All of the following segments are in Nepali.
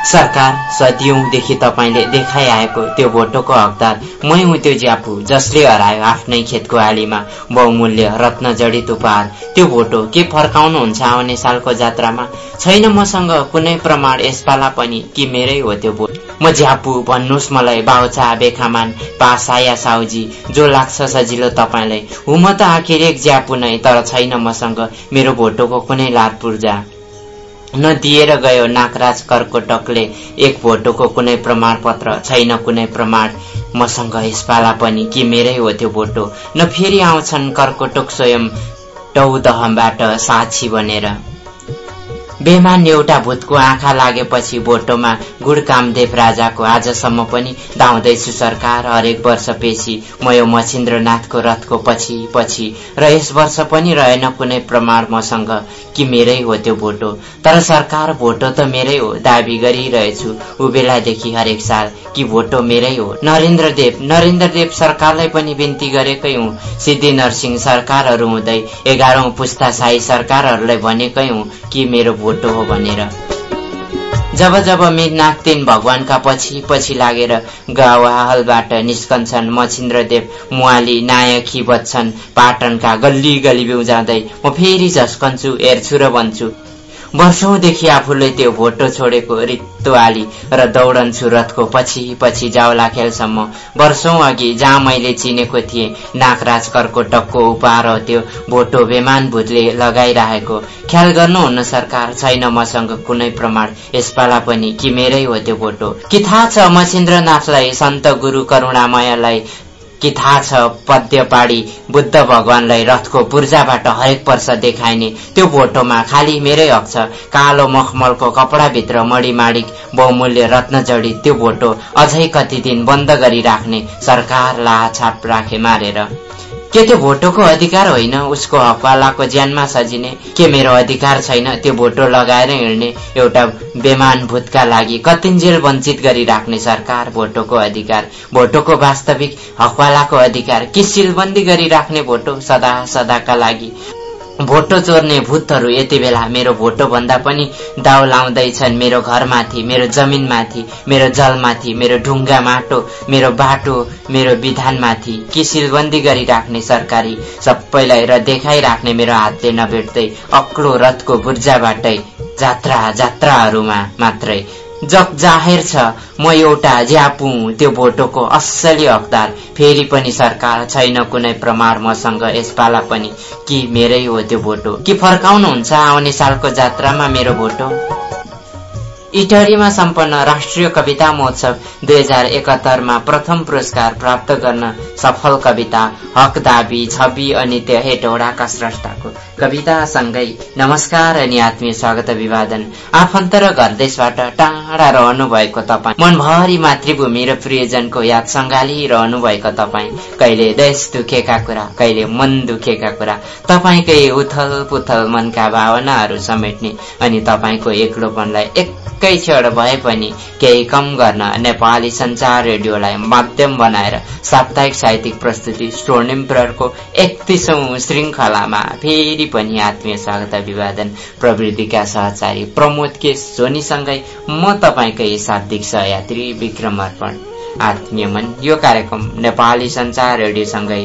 सरकार, सदियौंदेखि तपाईले देखाइआएको त्यो भोटोको हकदार मै हुँ त्यो ज्यापु जसले हरायो आफ्नै खेतको आलीमा बहुमूल्य रत्न जडित उपहार। त्यो भोटो के फर्काउनुहुन्छ आउने सालको जात्रामा? छैन मसँग कुनै प्रमाण यसपाला पनि कि मेरै हो त्यो भोट। म ज्यापु भन्नुस् मलाई बाउचा बेखामान पासा या साउजी जो लाग्छ सजिलो तपाईलाई। हुँ म त आखिर एक ज्यापु नै, तर छैन मसँग मेरो भोटोको कुनै लार पूर्जा। न दिएर गयो नागराज कर्कोटकले एक भोटोको कुनै प्रमाण पत्र, छैन कुनै प्रमाण मसँग यसपाला पनि कि मेरै हो त्यो भोटो। न फेरि आउँछन् कर्कोटक स्वयं टौदहबाट साक्षी बनेर। बेमान एउटा भूतको आँखा लागेपछि भोटोमा गुड कामदेव राजाको आजसम्म पनि धाउँदैछु सरकार हरेक वर्ष पेशी। म यो मच्छिन्द्रनाथको रथको पछि पछि र यस वर्ष पनि रहेन कुनै प्रमाण मसँग कि मेरै हो त्यो भोटो। तर सरकार भोटो त मेरै हो दाबी गरिरहेछु उबेलादेखि हरेक साल कि भोटो मेरै हो। नरेन्द्रदेव सरकारलाई पनि बिन्ती गरेकै हुँ। सिद्धि नरसिंह सरकारहरू हुँदै 11औं पुस्ता शाही सरकारहरूलाई भनेकै हुँ कि मेरो भोटो हो भनेर। जब मिनाक्तिन भगवानका पछि पछि लागेर गाउँहालबाट निस्कन्छन् मच्छिन्द्रदेव मुवाली नायकी बच्छन् पाटनका गल्ली गल्ली बिउजाउँदै म फेरि झस्कन्छु हेर्छु र भन्छु वर्षौंदेखि आफूले त्यो भोटो छोडेको रित्तो आली र दौडन्छु रथको पछि पछि जाउला खेलसम्म। वर्षौं अघि जहाँ मैले चिनेको थिएँ नागराज कर्कोटकको उपहार हो त्यो भोटो बेमान भूतले लगाइरहेको। ख्याल गर्नुहुन्न सरकार, छैन मसँग कुनै प्रमाण यसपाला पनि कि मेरै हो त्यो भोटो। कि थाहा छ मच्छिन्द्रनाथलाई सन्त गुरु करुणामयलाई कि थाहा छ पद्य पाडी बुद्ध भगवानलाई रथको पूर्जाबाट हरेक वर्ष देखाइने त्यो भोटोमा खाली मेरै हक छ। कालो मखमलको कपडाभित्र मणिमाणिक बहुमूल्य रत्न जडित त्यो भोटो अझै कति दिन बन्द गरिराख्ने सरकार लाछाप राखे मारेर। के त्यो भोटोको अधिकार होइन उसको हकवालाको ज्यानमा सजिने? के मेरो अधिकार छैन त्यो भोटो लगाएर हिँड्ने एउटा बेमान भूतका लागि कतिन्जेल वञ्चित गरिराख्ने सरकार भोटोको अधिकार, भोटोको वास्तविक हकवालाको अधिकार कि सिलबन्दी गरिराख्ने भोटो सदा सदाका लागि? भोटो चोर्ने भूतहरू यति बेला मेरो भोटो भन्दा पनि दाउ लाउँदैछन् मेरो घरमाथि, मेरो जमिनमाथि, मेरो जलमाथि, मेरो ढुङ्गा माटो, मेरो बाटो, मेरो विधानमाथि कि सिलबन्दी गरिराख्ने सरकारी सबैलाई र देखाइराख्ने मेरो हातले नभेट्दै अक्लो रथको बुर्जाबाटै जात्राहरूमा मात्रै। जग जाहेर छ म एउटा ज्यापु त्यो भोटोको असली हकदार। फेरि पनि सरकार, छैन कुनै प्रमाण मसँग यसपाला पनि कि मेरै हो त्यो भोटो। कि फर्काउनुहुन्छ आउने सालको जात्रामा मेरो भोटो? इटहरीमा सम्पन्न राष्ट्रिय कविता महोत्सव 2071 मा प्रथम पुरस्कार प्राप्त गर्न सफल कविता हक दाबी छवि अनित्य हेटौडाका स्रष्टाको कवितासँगै नमस्कार अनि आत्मीय स्वागत अभिवादन। आफन्त र घरदेशबाट टाढा रहनु भएको तपाई, मनभरि मातृभूमि र प्रियजनको याद सँगालिरहनु भएको तपाई, कहिले देश दुखेका कुरा, कहिले मन दुखेका कुरा, तपाईकै उथल पुथल मनका भावनाहरू समेट्ने अनि तपाईको एक्लोपनलाई एकै क्षण भए पनि केही कम गर्न नेपाली संचार रेडियोलाई माध्यम बनाएर साप्ताहिक साहित्यिक प्रस्तुति स्वर्णिम प्रहरको 31औं श्रृंखलामा फेरि पनि आत्मीय स्वागत अभिवादन। प्रवृत्तिका सहचारी प्रमोद के सोनीसँगै म तपाईकै शाब्दिक सहयात्री विक्रम अर्पण। आत्मीय मन यो कार्यक्रम नेपाली संचार रेडियोसँगै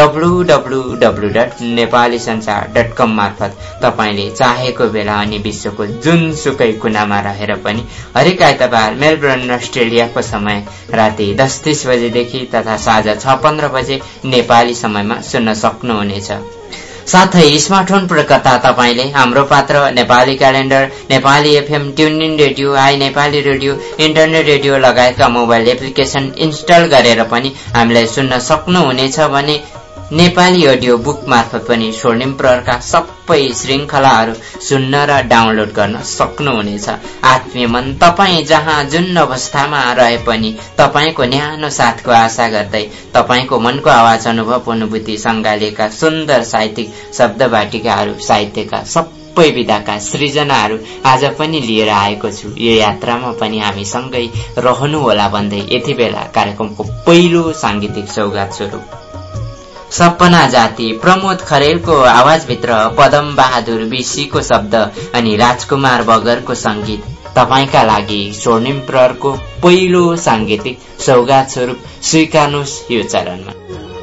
www.nepalisanchar.com मार्फत तपाईले चाहेको बेला अनि विश्वको जुनसुकै कुनामा रहेर पनि हरेक आइतबार मेलबर्न अस्ट्रेलियाको समय राति 10:30 बजेदेखि तथा साँझ 6:15 बजे नेपाली समयमा सुन्न सक्नुहुनेछ। साथै स्मार्टफोन प्रयोगकर्ता तपाईले हाम्रो पात्र Nepali calendar, Nepali FM, TuneIn radio, I Nepali radio, internet radio लगायतका मोबाइल एप्लिकेशन इन्स्टल गरेर पनि हामीलाई सुन्न सक्नुहुनेछ भने नेपाली अडियो बुक मार्फत पनि स्वर्णिम प्रहरका सबै श्रृंखलाहरू सुन्न र डाउनलोड गर्न सक्नुहुनेछ। आत्मीय मन तपाई जहाँ जुन अवस्थामा रहे पनि तपाईको न्यानो साथको आशा गर्दै तपाईको मनको आवाज अनुभव अनुभूति सँगालिएका सुन्दर साहित्यिक शब्द वाटिकाहरू, साहित्यका सबै विधाका सृजनाहरू आज पनि लिएर आएको छु। यो यात्रामा पनि हामी सँगै रहनुहोला भन्दै यति बेला कार्यक्रमको पहिलो सांगीतिक सौगात स्वरूप सपना जाति प्रमोद खरेलको आवाजभित्र पदम बहादुर बिसीको शब्द अनि राजकुमार बगरको संगीत तपाईका लागि स्वर्णिम प्रहरको पहिलो सांगीतिक सौगात स्वरूप स्वीकार्नुहोस् यो चरणमा।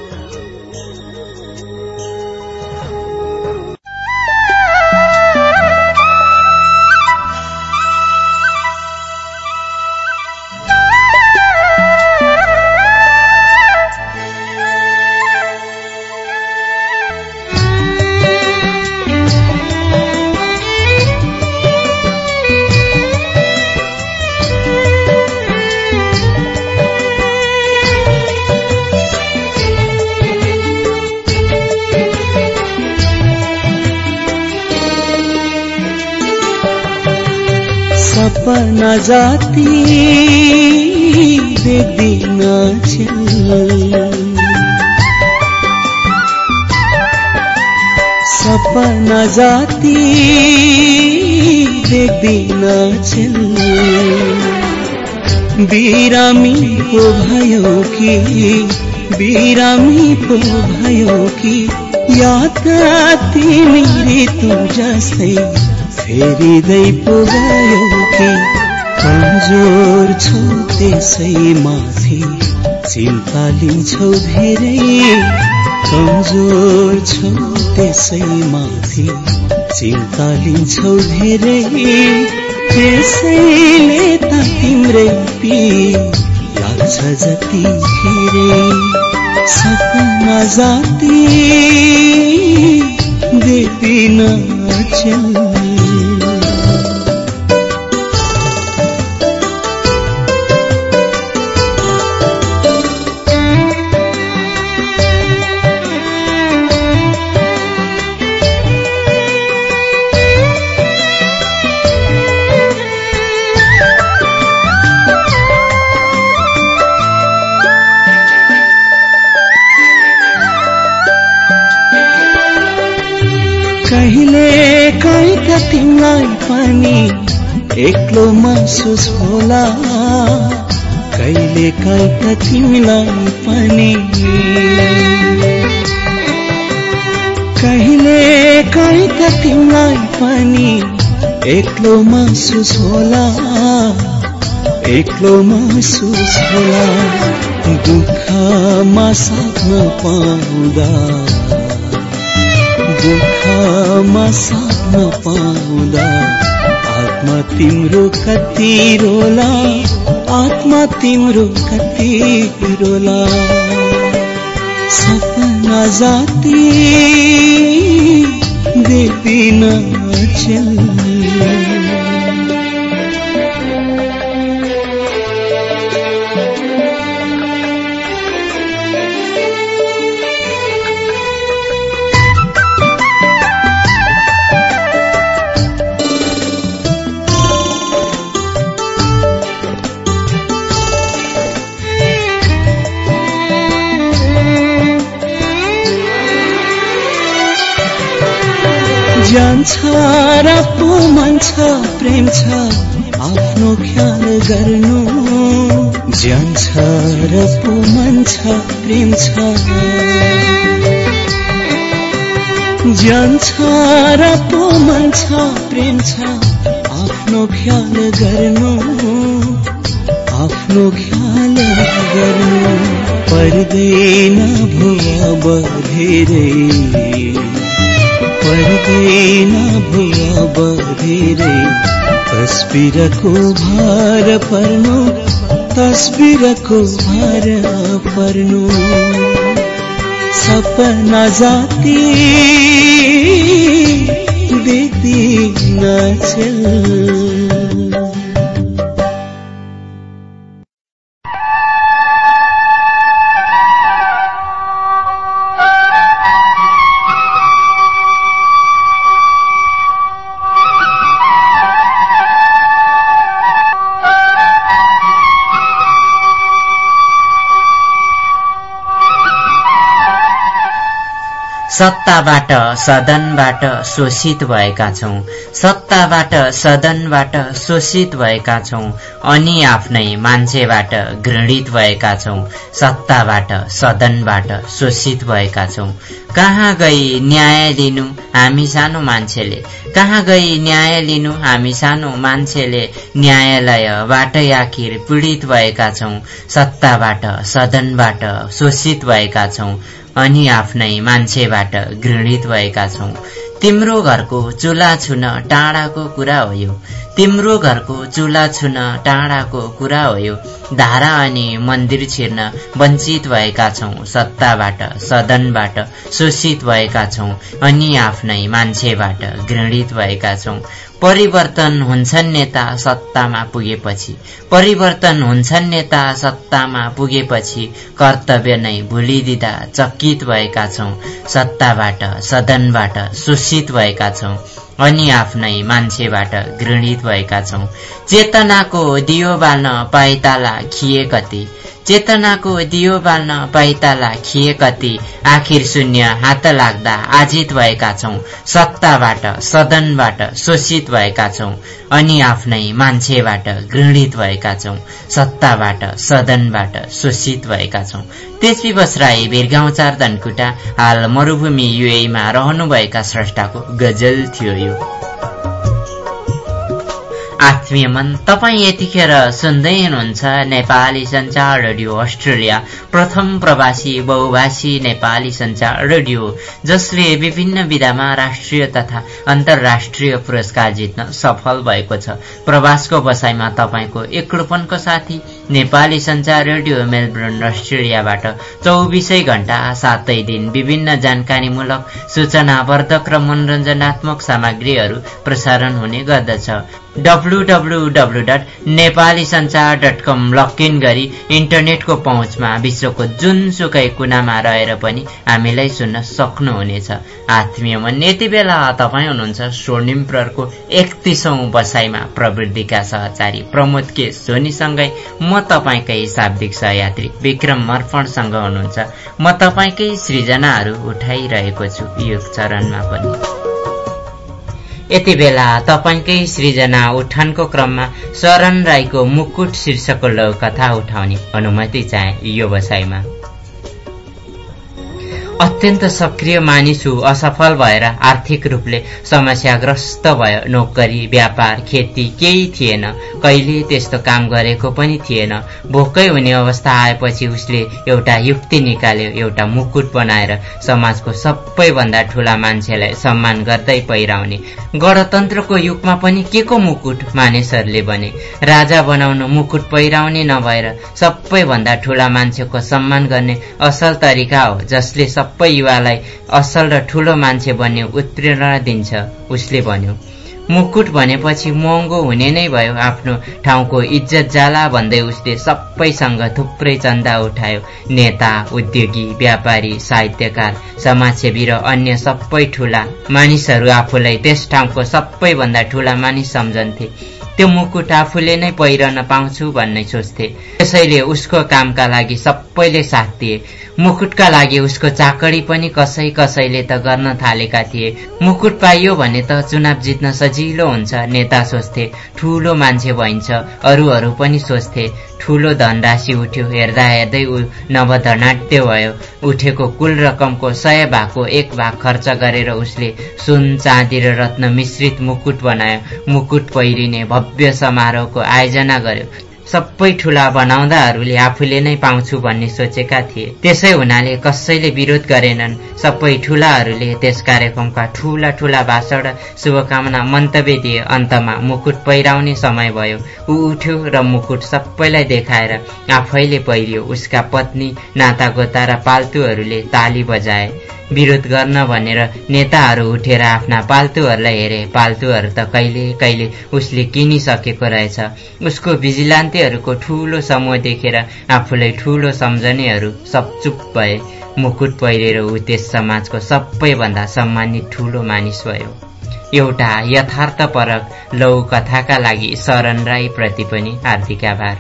सपना जाती देख्दिन सपना जाती देख्दिन बिरामी पो भयो कि याद तिमी ऋतु जस्तै फेरिँदै पो गयो कि कमजोर छौ त्यसै माथि चिन्ता लिन्छौ धेरै कमजोर छौ त्यसै माथि चिन्ता लिन्छौ धेरै त्यसैले त तिम्रै लाग्छ जति फेरि सपना जाति देख्दिन कहिले त तिमीलाई पनि एक्लो महसुस होला कहिले त तिमीलाई पनि कहिले त तिमीलाई पनि एक्लो महसुस होला दुःखमा साथ नपाउँदा दुःखमा साथ नपाउँदा आत्मा तिम्रो कति रोला सपना जाति देख्दिन जान्छ र पो मन छ प्रेम छ आफ्नो ख्याल गर्नु जान्छ र पो मन छ प्रेम छ जान्छ र पो मन छ प्रेम छ आफ्नो ख्याल गर्नु पर्दैन भो अब धेरै तस्बिरको भार पर्नु सपना जाति देख्दिन सत्ताबाट सदनबाट शोषित भएका छौं, सत्ताबाट सदनबाट शोषित भएका छौं, अनि आफ्नै मान्छेबाट घृणित भएका छौं, सत्ताबाट सदनबाट शोषित भएका छौं। कहाँ गई न्याय लिनु हामी सानो मान्छेले, कहाँ गई न्याय लिनु हामी सानो मान्छेले, न्यायालयबाटै आखिर पीडित भएका छौं, सत्ताबाट सदनबाट शोषित भएका छौं, अनि आफ्नै मान्छेबाट घृणित भएका छौं। तिम्रो घरको चुला छुन टाढाको कुरा हो यो, तिम्रो घरको चुला छुन टाढाको कुरा हो यो, धारा अनि मन्दिर छिर्न वञ्चित भएका छौं, सत्ताबाट सदनबाट शोषित भएका छौं, अनि आफ्नै मान्छेबाट घृणित भएका छौं। परिवर्तन हुन्छन् नेता सत्तामा पुगेपछि, परिवर्तन हुन्छन् नेता सत्तामा पुगेपछि, कर्तव्य नै भुलिदिँदा चकित भएका छौं, सत्ताबाट सदनबाट शोषित भएका छौं, अनि आफ्नै मान्छेबाट घृणित भएका छौं। चेतनाको दियो बाल्न पाइताला खिए कति, चेतनाको दियो बाल्न पाइताला खिए कति, आखिर शून्य हात लाग्दा आजित भएका छौं, सत्ताबाट सदनबाट शोषित भएका छौं, अनि आफ्नै मान्छेबाट घृणित भएका छौं, सत्ताबाट सदनबाट शोषित भएका छौं। तेजस्वी बसराई भिरगाउँ 4 धनकुटा, हाल मरुभूमि युएईमा रहनुभएका स्रष्टाको गजल थियो यो। आत्मीय मन, तपाईँ यतिखेर सुन्दै हुनुहुन्छ नेपाली संचार रेडियो अस्ट्रेलिया, प्रथम प्रवासी बहुभाषी नेपाली संचार रेडियो, जसले विभिन्न विधामा राष्ट्रिय तथा अन्तर्राष्ट्रिय पुरस्कार जित्न सफल भएको छ। प्रवासको बसाइमा तपाईको एक्लोपनको साथी नेपाली संचार रेडियो मेलबर्न अस्ट्रेलियाबाट 24 घण्टा 7 दिन विभिन्न जानकारीमूलक, सूचनावर्धक र मनोरञ्जनात्मक सामग्रीहरू प्रसारण हुने गर्दछ। www.nepalisanchar.com लगइन गरी इन्टरनेटको पहुँचमा विश्वको जुनसुकै कुनामा रहेर पनि हामीलाई सुन्न सक्नुहुनेछ। आत्मीय मन, यति बेला तपाईँ हुनुहुन्छ स्वर्णिम प्रहरको 31औं बसाइमा प्रवृत्तिका सहचारी प्रमोद के सोनीसँगै म तपाईकै शाब्दिक सहयात्री विक्रम मर्पणसँग हुनुहुन्छ। म तपाईकै सृजनाहरू उठाइरहेको छु यो चरणमा पनि। यति बेला तपाईकै सृजना उठानको क्रममा शरण राईको मुकुट शीर्षकको लघुकथा उठाउने अनुमति चाहे यो बसाइमा। अत्यन्त सक्रिय मानिसु असफल भएर आर्थिक रूपले समस्याग्रस्त भयो। नोकरी, व्यापार, खेती केही थिएन। कहिले त्यस्तो काम गरेको पनि थिएन। भोकै हुने अवस्था आएपछि उसले एउटा युक्ति निकाल्यो। एउटा मुकुट बनाएर समाजको सबैभन्दा ठूला मान्छेलाई सम्मान गर्दै पहिराउने। गणतन्त्रको युगमा पनि के को मुकुट मानिसहरूले बने। राजा बनाउन मुकुट पहिराउने नभएर सबैभन्दा ठूला मान्छेको सम्मान गर्ने असल तरिका हो, जसले सबै युवालाई असल र ठूलो मान्छे बन्ने उत्प्रेरणा दिन्छ। उसले भन्यो, मुकुट भनेपछि महँगो हुने नै भयो, आफ्नो ठाउँको इज्जत जाला भन्दै उसले सबैसँग थुप्रै चन्दा उठायो। नेता, उद्योगी, व्यापारी, साहित्यकार, समाजसेवी र अन्य सबै ठूला मानिसहरू आफूलाई त्यस ठाउँको सबैभन्दा ठूला मानिस सम्झन्थे। त्यो मुकुट आफूले नै पहिरन पाउँछु भन्ने सोच्थे। त्यसैले उसको कामका लागि सबैले साथ दिए। मुकुटका लागि उसको चाकरी पनि कसैले त गर्न थालेका थिए। मुकुट पाइयो भने त चुनाव जित्न सजिलो हुन्छ, नेता सोच्थे। ठूलो मान्छे भइन्छ, अरूहरू पनि सोच्थे। ठूलो धनराशि उठ्यो। हेर्दा हेर्दै ऊ नवधनाढ्य भयो। उठेको कुल रकमको 100 भागको 1 भाग खर्च गरेर उसले सुन, चाँदी र रत्न मिश्रित मुकुट बनायो। मुकुट पहिरिने भव्य समारोहको आयोजना गर्यो। सबै ठूला बनाउँदाहरूले आफूले नै पाउँछु भन्ने सोचेका थिए। त्यसै हुनाले कसैले विरोध गरेनन्। सबै ठूलाहरूले त्यस कार्यक्रमका ठूला ठूला भाषण र शुभकामना मन्तव्य दिए। अन्तमा मुकुट पहिराउने समय भयो। ऊ उठ्यो र मुकुट सबैलाई देखाएर आफैले पहिरियो। उसका पत्नी, नातागोता र पाल्तुहरूले ताली बजाए। विरोध गर्न भनेर नेताहरू उठेर आफ्ना पाल्तुहरूलाई हेरे। पाल्तुहरू त कहिले उसले किनिसकेको रहेछ। उसको भिजिलान्तेहरूको ठूलो समूह देखेर आफूलाई ठूलो सम्झनेहरू सब चुप भए। मुकुट पहिरेर ऊ त्यस समाजको सबैभन्दा सम्मानित ठूलो मानिस भयो। एउटा यथार्थपरक लघु कथाका लागि शरण राई प्रति पनि हार्दिक आभार।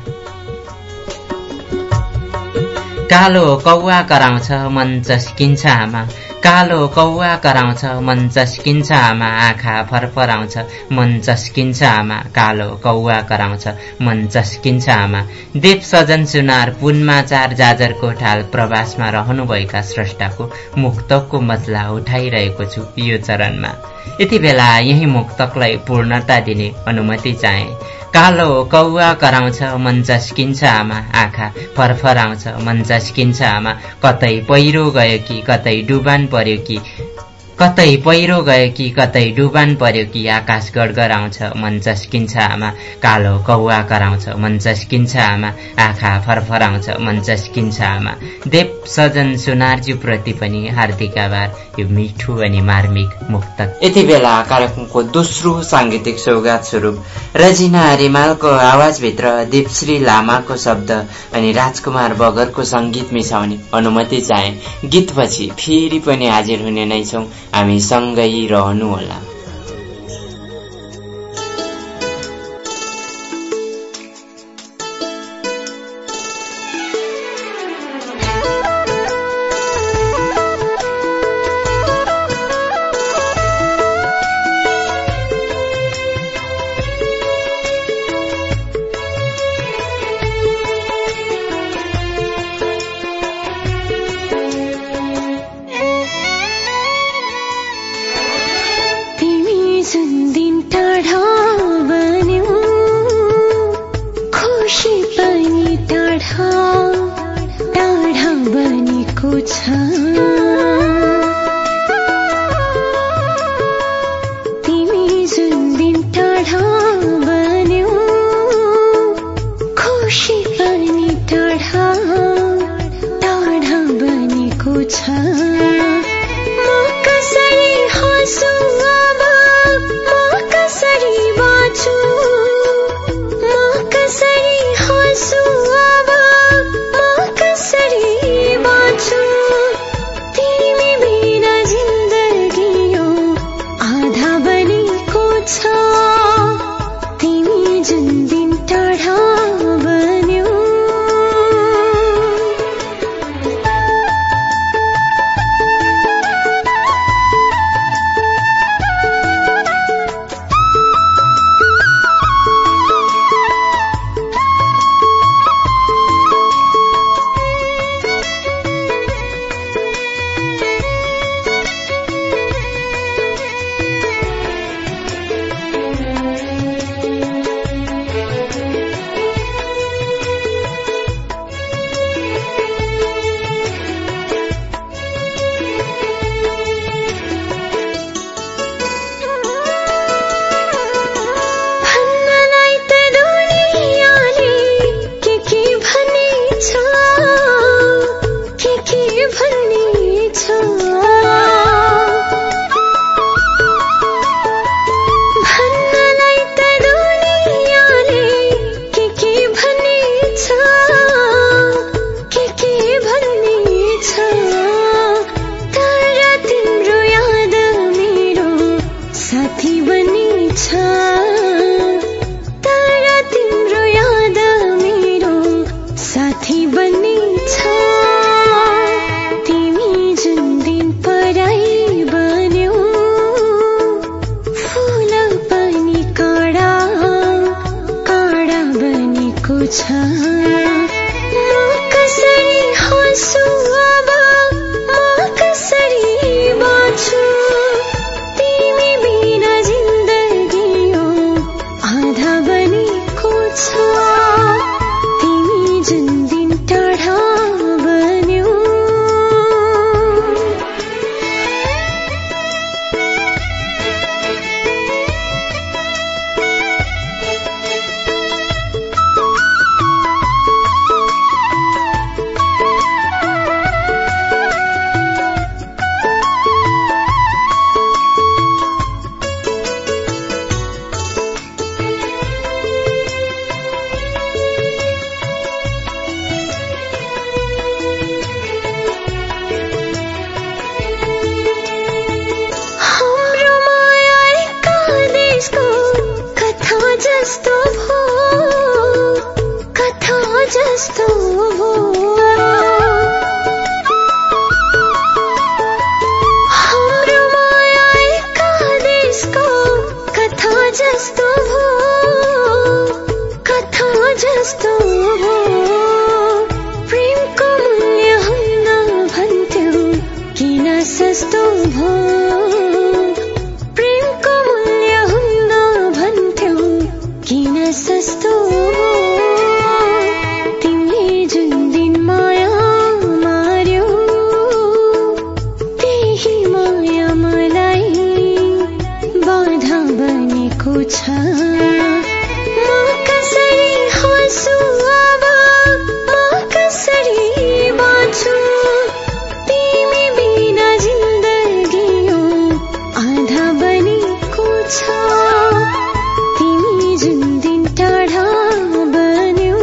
कालो कौवा कराउँछ, मन चस्किन्छ आमा। कालो कौवा कराउँछ मन चस्किन्छ आमा आँखा फरफराउँछ मन चस्किन्छ आमा कालो कौवा कराउँछ मन चस्किन्छ आमा देव सजन सुनार पुनमा चार जाजरको ठाल प्रवासमा रहनुभएका स्रष्टाको मुक्तकको मसला उठाइरहेको छु यो चरणमा। यति बेला यही मुक्तकलाई पूर्णता दिने अनुमति चाहे। कालो कौवा कराउँछ मन चस्किन्छ आमा आँखा फरफराउँछ मन चस्किन्छ आमा कतै पहिरो गयो कि कतै डुबान पर्यो कि कतै पहिरो गयो कि कतै डुबान पर्यो कि आकाश गडगडाउँछ मन चस्किन्छ आमा कालो कौवा कराउँछ मन चस्किन्छ आमा आँखा फरफराउँछ मन चस्किन्छ आमा। देव सजन सुनारज्यू प्रति पनि हार्दिक आभार यो मिठो अनि मार्मिक मुक्तक। यति बेला कार्यक्रमको दोस्रो सांगीतिक सौगात स्वरूप रजिना रिमालको आवाजभित्र दीपश्री लामाको शब्द अनि राजकुमार बगरको संगीत मिसाउने अनुमति चाहे। गीतपछि फेरि पनि हाजिर हुने नै छौं, हामी सँगै रहनुहोला। जस्तो भो कथा जस्तो भो प्रेमको मूल्य हुन्न भन्थ्यौ किन सस्तो भो प्रेमको मूल्य हुन्न भन्थ्यौ किन सस्तो भो तिमीले जुन दिन माया मार्यौ त्यही माया मलाई बाधा बनेको छ म कसरी हाँसु अब म कसरी बाँच्छु तिमी बिना जिन्दगी यो आधा बनेको छ तिमी जुन दिन टाढा बन्यौ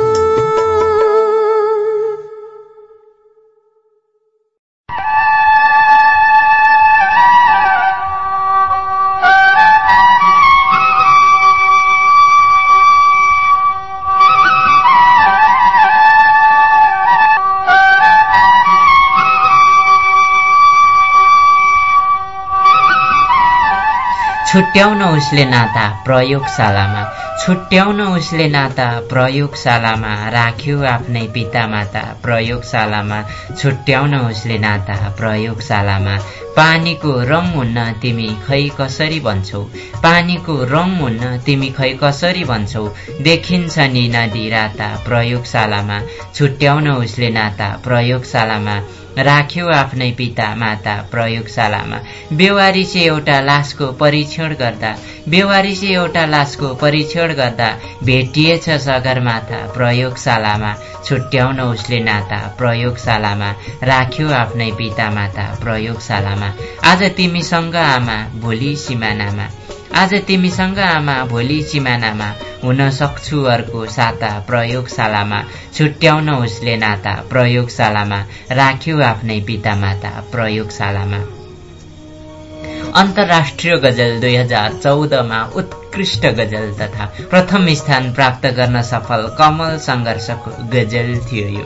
छुट्याउन उसले नाता प्रयोगशालामा छुट्याउन उसले नाता प्रयोगशालामा राख्यो आफ्नै पितामाता प्रयोगशालामा छुट्याउन उसले नाता प्रयोगशालामा पानीको रङ हुन्न तिमी खै कसरी भन्छौ पानीको रङ हुन्न तिमी खै कसरी भन्छौ देखिन्छ नि नदी राता प्रयोगशालामा छुट्याउन उसले नाता प्रयोगशालामा राख्यो आफ्नै पिता माता प्रयोगशालामा बेवारिसे एउटा लासको परीक्षण गर्दा भेटिएछ सगरमाथा प्रयोगशालामा छुट्याउन उसले नाता प्रयोगशालामा राख्यो आफ्नै पिता माता प्रयोगशालामा आज तिमीसँग आमा भोलि सिमानामा आज तिमीसँग आमा भोलि सिमानामा हुन सक्छु अर्को साता प्रयोगशालामा छुट्याउन उसले नाता प्रयोगशालामा राख्यो आफ्नै पिता माता प्रयोगशालामा अन्तर्राष्ट्रिय गजल 2014मा उत्कृष्ट गजल तथा प्रथम स्थान प्राप्त गर्न सफल कमल संघर्षको गजल थियो यो।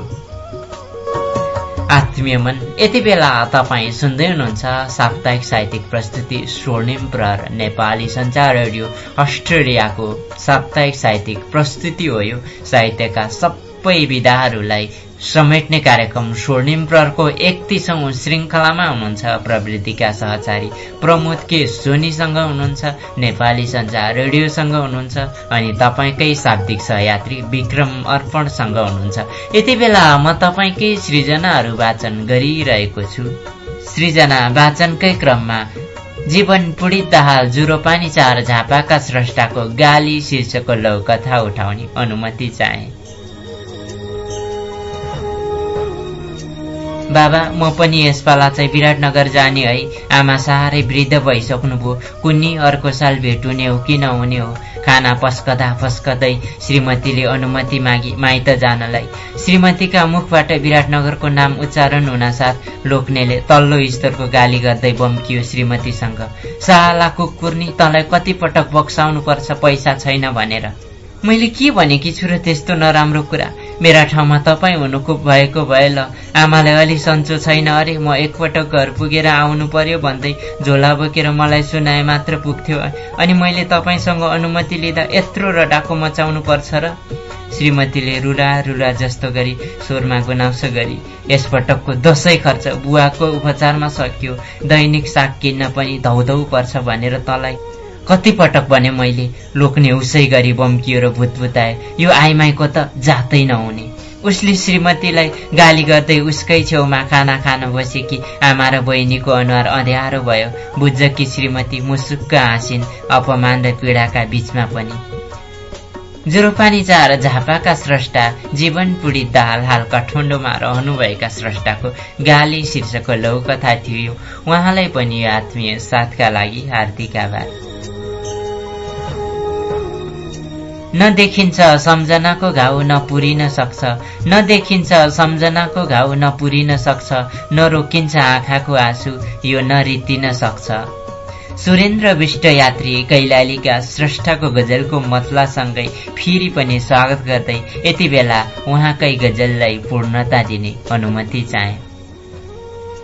आत्मीय मन यति बेला तपाईं सुन्दै हुनुहुन्छ साप्ताहिक साहित्यिक प्रस्तुति स्वर्णिम प्रहर नेपाली सञ्चार रेडियो अस्ट्रेलियाको साप्ताहिक साहित्यिक प्रस्तुति हो यो। साहित्यका सबै विधाहरूलाई समेट्ने कार्यक्रम स्वर्णिम प्रहरको 31औं श्रृंखलामा हुनुहुन्छ प्रवृत्तिका सहचारी प्रमोद के सोनीसँग हुनुहुन्छ, नेपाली सञ्चार रेडियोसँग हुनुहुन्छ अनि तपाईकै शाब्दिक सहयात्री विक्रम अर्पणसँग हुनुहुन्छ। यति बेला म तपाईकै सृजनाहरू वाचन गरिरहेको छु। सृजना वाचनकै क्रममा जीवन पुडित दाहाल जुरो पानी चार झापाका स्रष्टाको गाली शीर्षकको लौकथा उठाउने अनुमति चाहे। बाबा म पनि यसपाला चाहिँ विराटनगर जाने है। आमा साह्रै वृद्ध भइसक्नुभयो, कुन्नी अर्को साल भेट हुने हो कि नहुने हो। खाना पस्कदा फस्कदै श्रीमतीले अनुमति मागी माइत जानलाई। श्रीमतीका मुखबाट विराटनगरको नाम उच्चारण हुनासाथ लोक्नेले तल्लो स्तरको गाली गर्दै बम्कियो श्रीमतीसँग, साला कुकुर्नी तँलाई कति पटक बक्साउनु पर्छ पैसा छैन भनेर। मैले के भनेकी छु र त्यस्तो नराम्रो कुरा? मेरा ठाउँमा तपाईँ हुनुको भएको भए ल। आमाले अलि सन्चो छैन अरे, म एकपटक घर पुगेर आउनु पर्यो भन्दै झोला बोकेर मलाई सुनाए मात्र पुग्थ्यो, अनि मैले तपाईसँग अनुमति लिँदा यत्रो रडाको मचाउनु पर्छ र? श्रीमतीले रुला रुला जस्तो गरी स्वरमा गुनासो गरी, यसपटकको दशैं खर्च बुवाको उपचारमा सकियो, दैनिक साग किन्न पनि धौधौ पर्छ भनेर तँलाई कति पटक भने मैले। लोक्ने उसै गरी बम्कियो र भुतभुताए, यो आइमाईको त जातै नहुने। उसले श्रीमतीलाई गाली गर्दै उसकै छेउमा खाना खान बसेकी आमा र बहिनीको अनुहार अँध्यारो भयो। बुझ्छ कि श्रीमती मुसुक्क हाँसिन् अपमान र पीडाका बीचमा पनि। जुरोपानी चार झापाका स्रष्टा जीवन पुडित दाहाल हाल काठमाडौँमा रहनुभएका स्रष्टाको गाली शीर्षकको लौकथा थियो। उहाँलाई पनि यो आत्मीय साथका लागि हार्दिक आभार। नदेखिन्छ सम्झनाको घाउ नपुरिन सक्छ, नदेखिन्छ सम्झनाको घाउ नपुरिन सक्छ, नरोकिन्छ आँखाको आँसु यो नरितिन सक्छ। सुरेन्द्र विष्ट यात्री कैलालीका स्रष्टाको गजलको मतलासँगै फेरि पनि स्वागत गर्दै यति बेला उहाँकै गजललाई पूर्णता दिने अनुमति चाहे।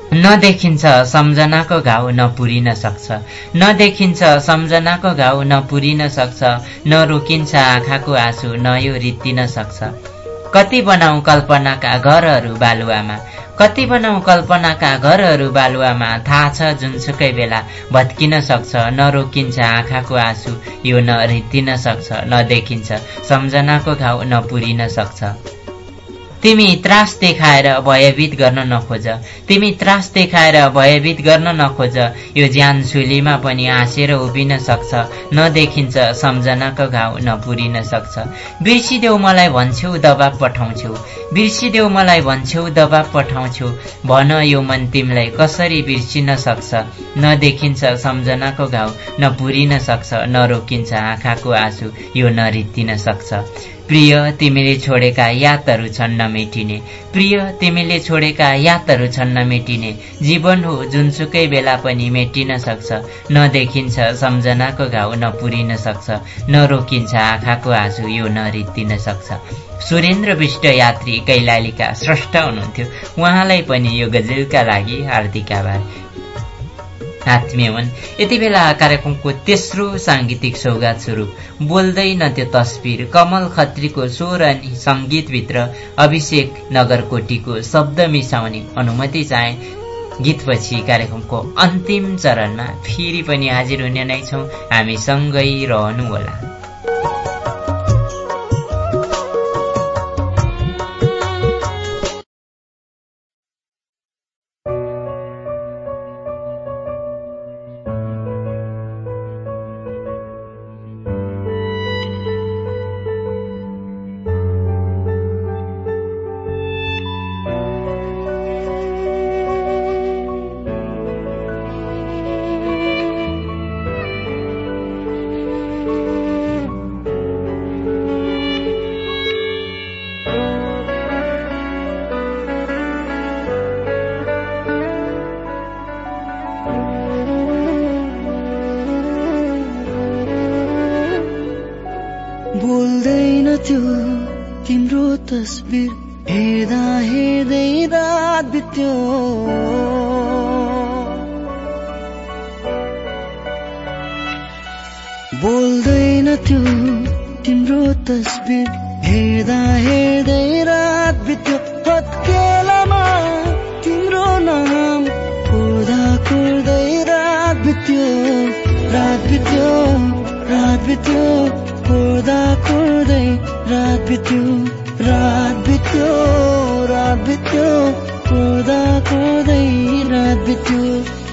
नदेखिन्छ सम्झनाको घाउ नपुरिन सक्छ, नदेखिन्छ सम्झनाको घाउ नपुरिन सक्छ, नरोकिन्छ आँखाको आँसु न यो रित्तिन सक्छ। कति बनाऊ कल्पनाका घरहरू बालुवामा, कति बनाऊ कल्पनाका घरहरू बालुवामा, थाहा छ जुनसुकै बेला भत्किन सक्छ, नरोकिन्छ आँखाको आँसु यो न रित्तिन सक्छ, नदेखिन्छ सम्झनाको घाउ नपुरिन सक्छ। तिमी त्रास देखाएर भयभीत गर्न नखोज, तिमी त्रास देखाएर भयभीत गर्न नखोज, यो ज्यान सुलीमा पनि हाँसेर उभिन सक्छ, नदेखिन्छ सम्झनाको घाउ नपुरिन सक्छ। बिर्सिदेऊ मलाई भन्छौ दबाब पठाउँछौ, बिर्सिदेऊ मलाई भन्छौ दबाब पठाउँछौ, भन यो मन तिमीलाई कसरी बिर्सिन सक्छ, नदेखिन्छ सम्झनाको घाउ नपुरिन सक्छ, नरोकिन्छ आँखाको आँसु यो नरित्तिन सक्छ। प्रिय तिमीले छोडेका यादहरू छन् नमेटिने, प्रिय तिमीले छोडेका यादहरू छन् नमेटिने, जीवन हो जुनसुकै बेला पनि मेटिन सक्छ, नदेखिन्छ सम्झनाको घाउ नपुरिन सक्छ, नरोकिन्छ आँखाको आँसु यो नरित्तिन सक्छ। सुरेन्द्र विष्ट यात्री कैलालीका स्रष्टा हुनुहुन्थ्यो, उहाँलाई पनि यो गजलका लागि हार्दिक आभार। आत्मीयमन, यति बेला कार्यक्रमको तेस्रो सांगीतिक सौगात स्वरूप बोल्दैन त्यो तस्बिर कमल खत्रीको स्वर अनि संगीतभित्र अभिषेक नगरकोटीको शब्द मिसाउने अनुमति चाहे। गीतपछि कार्यक्रमको अन्तिम चरणमा फेरि पनि हाजिर हुने नै छौं, हामी सँगै रहनुहोला। बोल्दैन त्यो तिम्रो तस्बिर हेर्दा हेर्दै रात बित्यो, बोल्दैन त्यो तिम्रो तस्बिर हेर्दा हेर्दै रात बित्यो, हत्केलामा तिम्रो नाम कोर्दा कोर्दै रात बित्यो, रात बित्यो, रात बित्यो, कोर्दा कोर्दै रात बित्यो, रात बित्यो, रात बित्यो, कोर्दा कोर्दै रात बित्यो।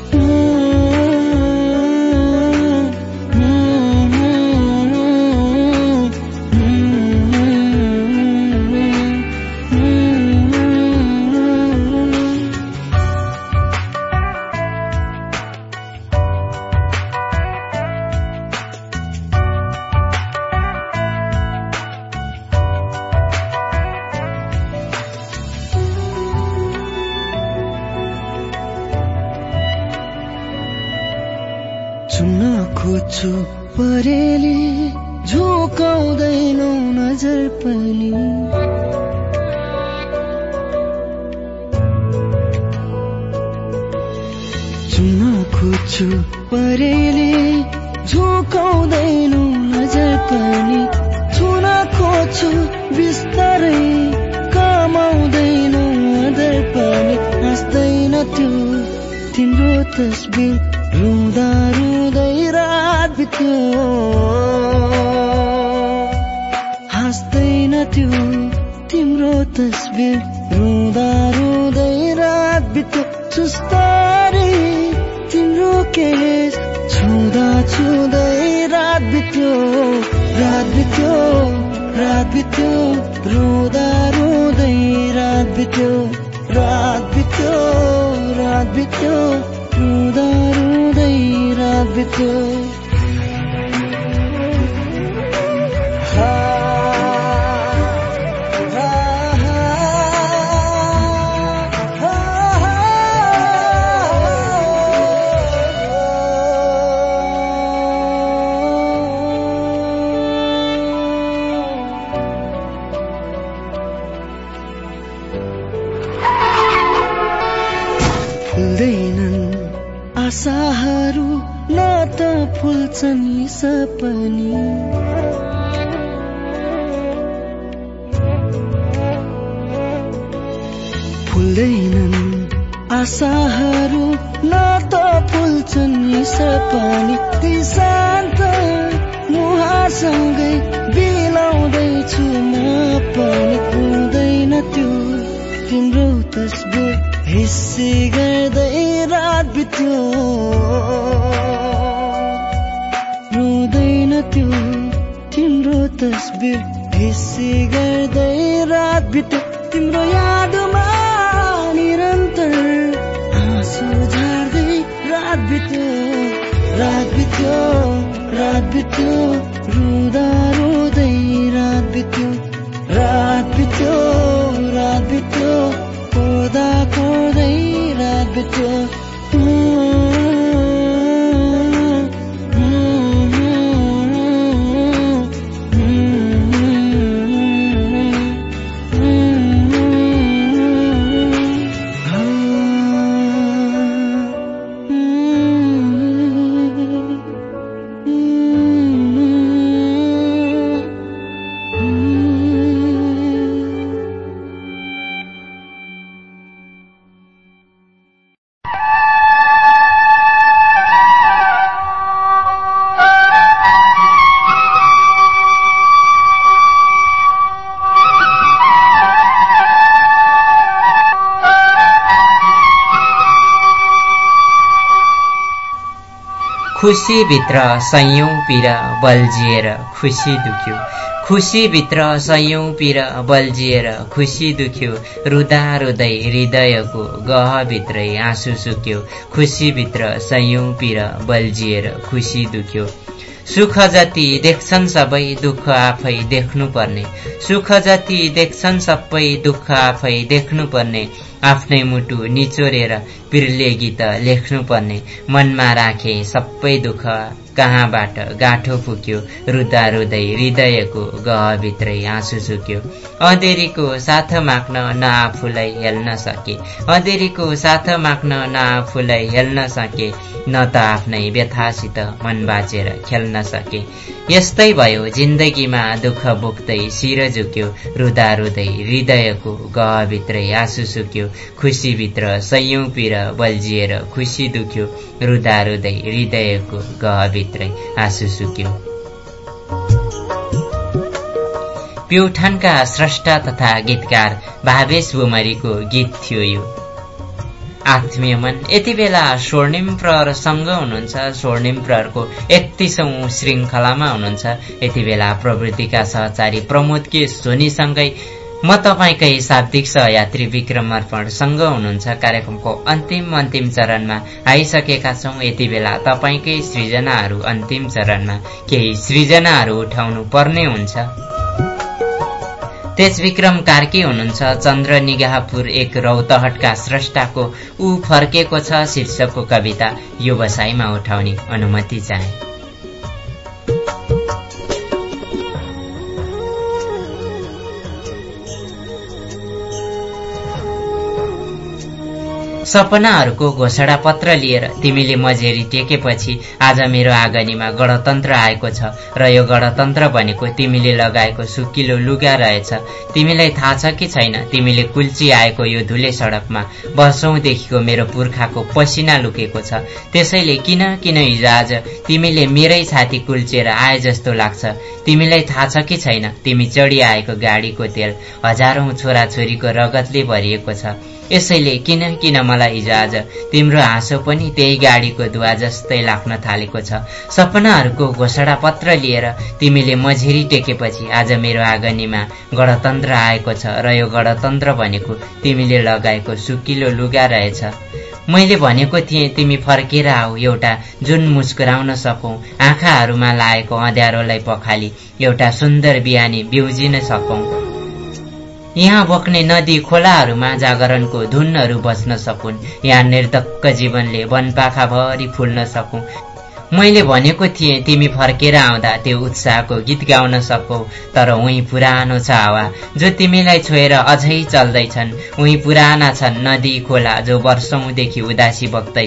सुन्न खोज्छु परेली झोकाउँदैनौ नजर पनि, सुन्न खोज्छु परेली झोकाउँदैनौ नजर पनि, छुन खोज्छु बिस्तारै कमाउँदैनौ आदर पनि, हाँस्दैन त्यो तिम्रो तस्बिर रुँदा रुँदै रात बित्यो, हाँस्दैन त्यो तिम्रो तस्बिर रुँदा रुँदै रात बित्यो, सुस्तारी तिम्रो केस छुँदा छुँदै रात बित्यो, रात बित्यो, रात बित्यो, रुँदा रुँदै रात बित्यो, रात बित्यो, रात बित्यो, रुँदा रुँदै रात बित्यो। फुल्छन् यी सपनी फुल्दैनन् आशाहरू न त फुल्छन् यी सपनी ती शान्त मुहारसँगै बिलाउँदैछु म पनि पुग्दैन त्यो तिम्रो तस्बिर हिस्से गर्दै रात बित्यो रुँदैन त्यो तिम्रो तस्बिर हिस्से गर्दै रात बित्यो तिम्रो यादमा निरन्तर आँसु झार्दै रात बित्यो रात बित्यो रात बित्यो रुँदा रुँदै रात बित्यो रात बित्यो रात बित्यो कोर्दा कोर्दै रात बित्यो खुसीभित्र सयौं पीर बल्झिएर खुसी दुख्यो खुसीभित्र सयौं पीर बल्झिएर खुसी दुख्यो रुँदा रुँदै हृदयको गहभित्रै आँसु सुक्यो खुसीभित्र सयौं पीर बल्झिएर खुसी दुख्यो सुख जति देख्छन् सबै दुःख आफै देख्नुपर्ने सुख जति देख्छन् सबै दुःख आफै देख्नुपर्ने आफ्नै मुटु निचोरेर पिर्ले गीत लेख्नुपर्ने मनमा राखे सबै दुःख कहाँबाट गाँठो फुक्यो रुँदा रुँदै हृदयको गहभित्रै आँसु सुक्यो अँधेरीको साथ माग्न न आफूलाई हेल्न सके अँधेरीको साथ माग्न न आफूलाई हेल्न सके न त आफ्नै व्यथासित मन बाँचेर खेल्न सके यस्तै भयो जिन्दगीमा दुःख बोक्दै शिर झुक्यो रुँदा रुँदै हृदयको गहभित्रै आँसु सुक्यो खुसीभित्र सयौं पीर बल्झिएर खुसी दुख्यो रुँदा रुँदै हृदयको गहभित्रै आँसु सुक्यो प्युठानका स्रष्टा तथा गीतकार भावेश बुमरीको गीत थियो यो आत्मीय मन। यति बेला स्वर्णिम प्रहरसँग हुनुहुन्छ, स्वर्णिम प्रहरको 31औं श्रृंखलामा हुनुहुन्छ। यति बेला प्रवृत्तिका सहचारी प्रमोद के सोनीसँगै म तपाईकै शाब्दिक सहयात्री विक्रम अर्पणसँग हुनुहुन्छ। कार्यक्रमको अन्तिम चरणमा आइसकेका छौं। यति बेला तपाईकै सृजनाहरू अन्तिम चरणमा केही सृजनाहरू उठाउनु पर्ने हुन्छ। तेज विक्रम कार्की हुनुहुन्छ। चन्द्र निगाहपुर एक रौतहटका स्रष्टाको ऊ फर्केको छ शीर्षकको कविता यो बसाइमा उठाउने अनुमति चाहे। सपनाहरूको घोषणा पत्र लिएर तिमीले मझेरी टेकेपछि आज मेरो आँगनीमा गणतन्त्र आएको छ र यो गणतन्त्र भनेको तिमीले लगाएको सुकिलो लुगा रहेछ। तिमीलाई थाहा छ कि छैन, तिमीले कुल्ची आएको यो धुले सडकमा वर्षौंदेखिको मेरो पुर्खाको पसिना लुकेको छ। त्यसैले किन हिजो आज तिमीले मेरै छाती कुल्चेर आए जस्तो लाग्छ। तिमीलाई थाहा छ कि छैन, तिमी चढी आएको गाडीको तेल हजारौं छोराछोरीको रगतले भरिएको छ। यसैले किन मलाई हिजो आज तिम्रो हाँसो पनि त्यही गाडीको धुवा जस्तै लाग्न थालेको छ। सपनाहरूको घोषणा पत्र लिएर तिमीले मझेरी टेकेपछि आज मेरो आँगनीमा गणतन्त्र आएको छ र यो गणतन्त्र भनेको तिमीले लगाएको सुकिलो लुगा रहेछ। मैले भनेको थिएँ तिमी फर्केर आऊ, एउटा जुन मुस्कुराउन सकौं, आँखाहरूमा लागेको अँध्यारोलाई पखाली एउटा सुन्दर बिहानी बिउजिन सकौं। यहाँ बग्ने नदी खोलाहरूमा जागरणको धुनहरू बज्न सकुन्, यहाँ निर्धक्क जीवनले वनपाखाभरि फुल्न सकौं। मैले भनेको थिएँ तिमी फर्केर आउँदा त्यो उत्साहको गीत गाउन सकौ, तर उही पुरानो छ हावा जो तिमीलाई छोएर अझै चल्दैछन्। उही पुराना छन् नदी खोला जो वर्षौंदेखि उदासी बग्दैछन्।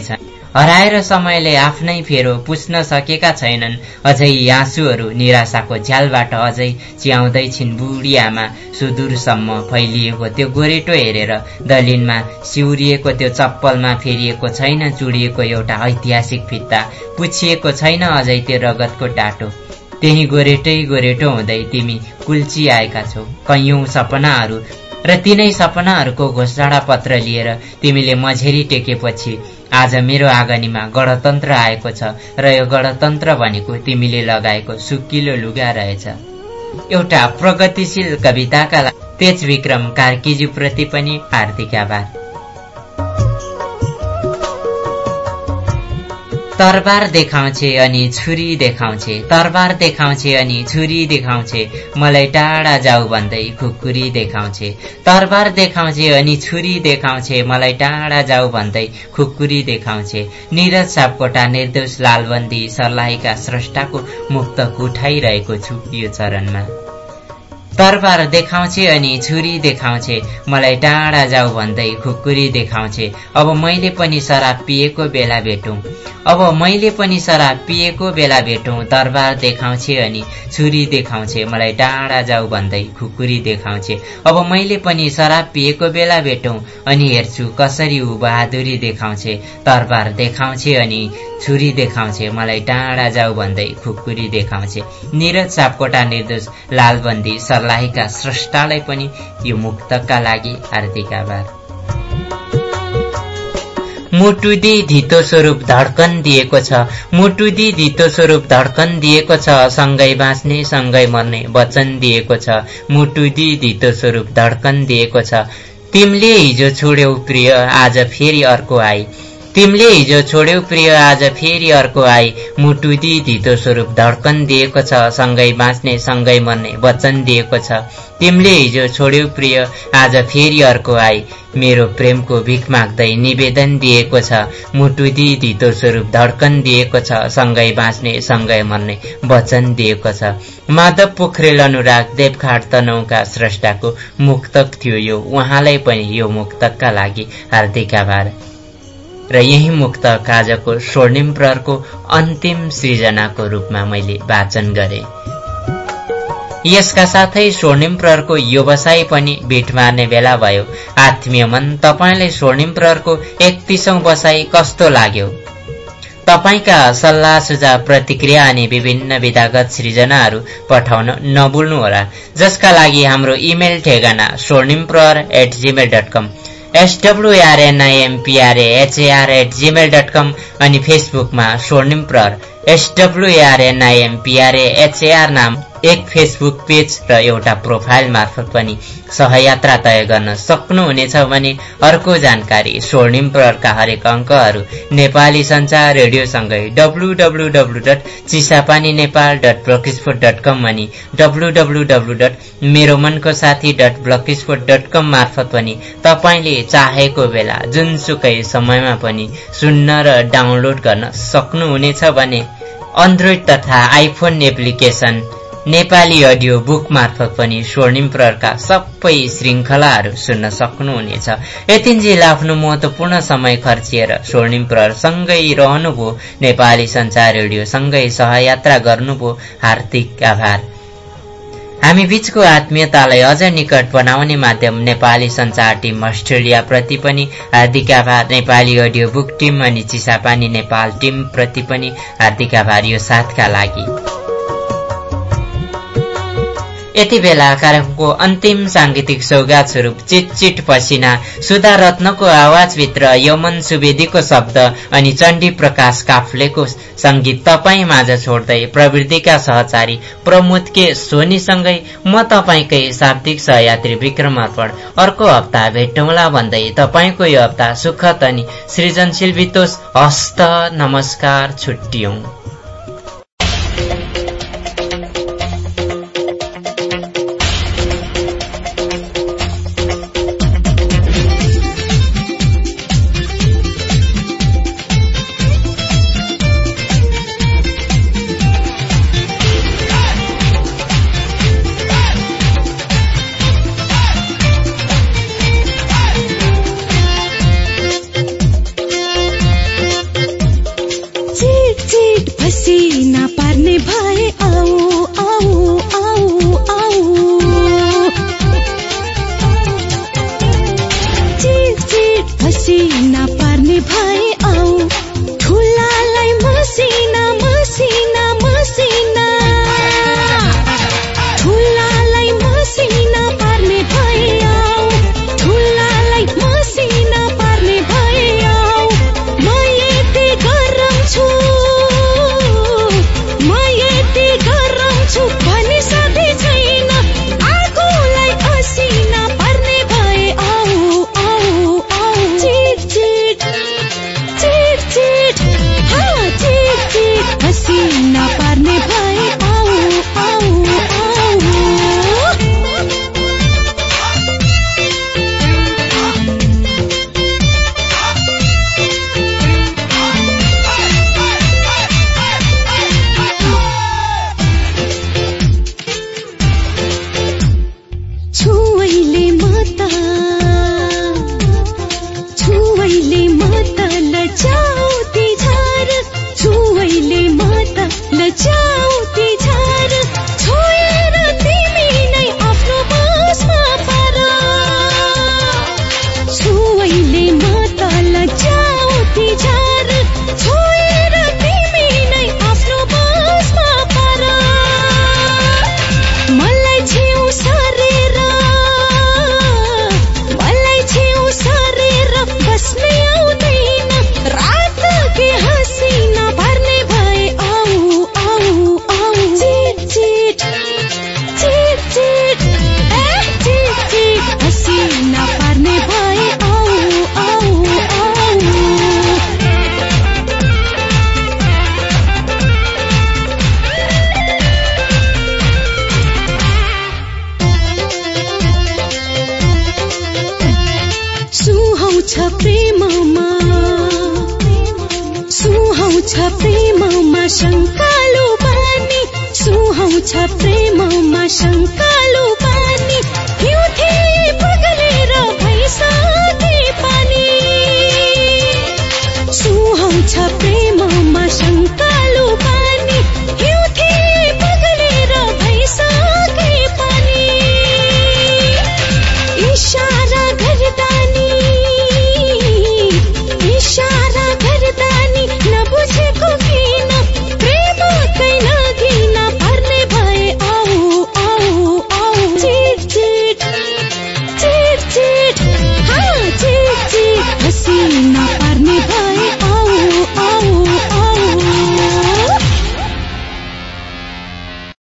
हराएर समयले आफ्नै फेरो पुस्न सकेका छैनन्। अझै आँसुहरू निराशाको झ्यालबाट अझै च्याउँदैछिन् बुढी आमा। सुदूरसम्म फैलिएको त्यो गोरेटो हेरेर दलिनमा सिउरिएको त्यो चप्पलमा फेरिएको छैन चुडिएको एउटा ऐतिहासिक फित्ता, पुछिएको छैन अझै त्यो रगतको टाटो। त्यही गोरेटो हुँदै तिमी कुल्ची आएका छौ। कैयौं सपनाहरू र तिनै सपनाहरूको घोषणा पत्र लिएर तिमीले मझेरी टेकेपछि आज मेरो आँगनीमा गणतन्त्र आएको छ र यो गणतन्त्र भनेको तिमीले लगाएको सुकिलो लुगा रहेछ। एउटा प्रगतिशील कविताका लागि तेज विक्रम कार्कीज्यूप्रति पनि हार्दिक आभार। तरबार देखाउँछे अनि छुरी देखाउँछे, तरबार देखाउँछे अनि छुरी देखाउँछे, मलाई टाढा जाऊ भन्दै खुकुरी देखाउँछे। तरबार देखाउँछे अनि छुरी देखाउँछे, मलाई टाढा जाऊ भन्दै खुकुरी देखाउँछे। नीरज सापकोटा निर्दोष लालबन्दी सर्लाहीका स्रष्टाको मुक्तक उठाइरहेको छु यो चरणमा। तरबार देखाउँछे अनि छुरी देखाउँछे, मलाई टाढा जाऊ भन्दै खुकुरी देखाउँछे। अब मैले पनि शराब पिएको बेला भेटौं, अब मैले पनि शराब पिएको बेला भेटौं। तरबार देखाउँछे अनि छुरी देखाउँछे, मलाई टाढा जाऊ भन्दै खुकुरी देखाउँछे। अब मैले पनि शराब पिएको बेला भेटौं अनि हेर्छु कसरी ऊ बहादुरी देखाउँछे। तरबार देखाउँछे अनि छुरी देखाउँछे, मलाई टाढा जाऊ भन्दै खुकुरी देखाउँछे। नीरज सापकोटा निर्दोष लालबन्दी सर्लाहीका स्रष्टालाई पनि यो मुक्तकका लागि हार्दिक आभार। मुटुदी धितो स्वरूप धड्कन दिएको छ, मुटुदी धितो स्वरूप धड्कन दिएको छ, सँगै बाँच्ने सँगै मर्ने वचन दिएको छ। मुटुदी धितो स्वरूप धड्कन दिएको छ। तिमीले हिजो छोड्यौ प्रिय आज फेरि अर्को आई, तिमीले हिजो छोड्यौ प्रिय आज फेरि अर्को आई। मुटुदी धितो स्वरूप धड्कन दिएको छ, सँगै बाँच्ने सँगै मर्ने वचन दिएको छ। तिमीले हिजो छोड्यौ प्रिय आज फेरि अर्को आई, मेरो प्रेमको भिख माग्दै निवेदन दिएको छ। मुटुदी धितो स्वरूप धड्कन दिएको छ, सँगै बाँच्ने सँगै मर्ने वचन दिएको छ। माधव पोखरेल अनुराग देवघाट तनहुँका स्रष्टाको मुक्तक थियो यो। उहाँलाई पनि यो मुक्तकका लागि हार्दिक आभार। र यही मुक्तक आजको स्वर्णिम प्रहरको अन्तिम सृजनाको रूपमा मैले वाचन गरे। यसका साथै स्वर्णिम प्रहरको यो बसाई पनि भेट मार्ने बेला भयो। आत्मीय मन, तपाईलाई स्वर्णिम प्रहरको 31औं बसाई कस्तो लाग्यो? तपाईका सल्लाह सुझाव प्रतिक्रिया अनि विभिन्न विधागत सृजनाहरू पठाउन नभुल्नुहोला, जसका लागि हाम्रो इमेल ठेगाना swarnimprahar@gmail.com swrnimprar@gmail.com अनि फेसबुकमा स्वर्णिम प्रहर swrnimprar नाम एक फेसबुक पेज र एउटा प्रोफाइल मार्फत पनि सहयात्रा तय गर्न सक्नुहुनेछ भने अर्को जानकारी स्वर्णिम प्रहरका हरेक अंकहरू नेपाली संचार रेडियोसँगै www.चिसापानीनेपाल.blogspot.com अनि www.मेरोमनकोसाथी.blogspot.com मार्फत पनि तपाईले चाहेको बेला जुनसुकै समयमा पनि सुन्न र डाउनलोड गर्न सक्नुहुनेछ भने एन्ड्रोइड तथा iPhone application Nepali audio book मार्फत पनि स्वर्णिम प्रहरका सबै श्रृंखलाहरू सुन्न सक्नुहुनेछ। यतिन्जेल आफ्नो महत्वपूर्ण समय खर्चिएर स्वर्णिम प्रहर सँगै रहनुभयो, नेपाली संचार रेडियो सँगै सहयात्रा गर्नुभयो, हार्दिक आभार। हामी बीचको आत्मीयतालाई अझ निकट बनाउने माध्यम नेपाली संचार टिम अस्ट्रेलिया प्रति पनि हार्दिक आभार। नेपाली अडियो बुक टिम अनि चिसापानी नेपाल टिम प्रति पनि हार्दिक आभार यो साथका लागि। यति बेला कार्यक्रमको अन्तिम सांगीतिक सौगात स्वरूप चिटचिट पसिना सुधा रत्नको आवाजभित्र यमन सुवेदीको शब्द अनि चण्डी प्रकाश काफ्लेको संगीत तपाई माझ छोड्दै प्रवृत्तिका सहचारी प्रमोद के सोनीसँगै म तपाईकै शाब्दिक सहयात्री विक्रम अर्पण अर्को हप्ता भेटौँला भन्दै तपाईको यो हप्ता सुखद अनि सृजनशील बितोस्। हस्त नमस्कार, छुट्टियौं। माता लजाउती झार छुवैले माता लजाउती झार छोएर तिमी नै आफ्नो बसमा पार छुवैले माता लजाउती झार छोएर तिमी नै आफ्नो बसमा पार मलाई छेउ सरेर बस्नै आउँदैन रात के हसीना भर्ने भए आऊ आऊ आऊ चिट चिट चिट चिट चिट चिट हसीना भर्ने भए आऊ आऊ आऊ सुहाउँछ प्रेममा सुहाउँछ प्रेममा शङ्कालु बानी सुहाउँछ प्रेममा शङ्कालु बानी हिउँथे बगलेर भइसके पानी सुहाउँछ प्रेम